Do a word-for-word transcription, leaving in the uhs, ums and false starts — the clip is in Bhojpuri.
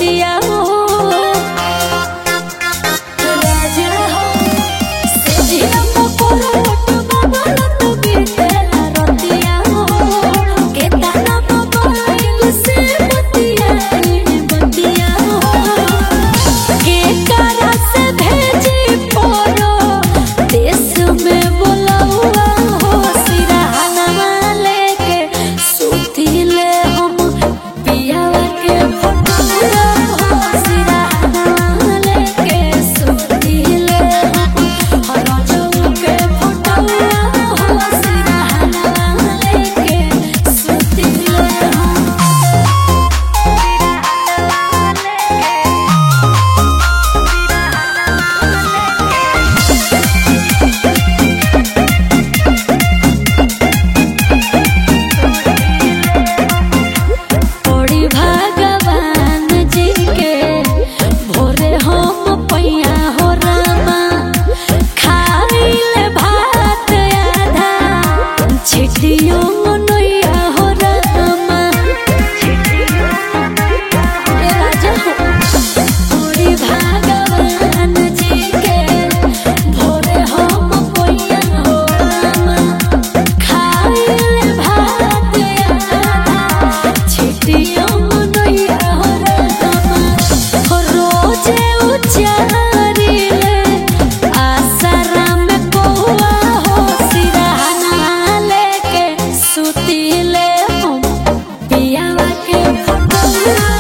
रतिया हो राजा हो से जिया पकोट बाबा लत बीतेला रतिया हो के ताना मोबाइल से बतिया बतिया हो के करा से भेजी परो देश में बोलौआ हो सिरहाना लेके सुतिले हम पियावा के फोटोआ हो सिरहाना लेके सुतिले हम हरजऊ के फोटोआ हो सिरहाना लेके सुतिले हम ओड़ी भगवान जी के भोरे हम पैया हो रामा खाइले भात आधा छिटियो मनैया हो रामा ए राजा हो ओड़ी भगवान जी के भोरे हम पैया हो रामा खाइले भात आधा छिटियो मनैया हो रामा हो रोजे उचारिले आसरा में कौआ हो सिरहाना लेके सुतिले हम पियावा के फोटोआ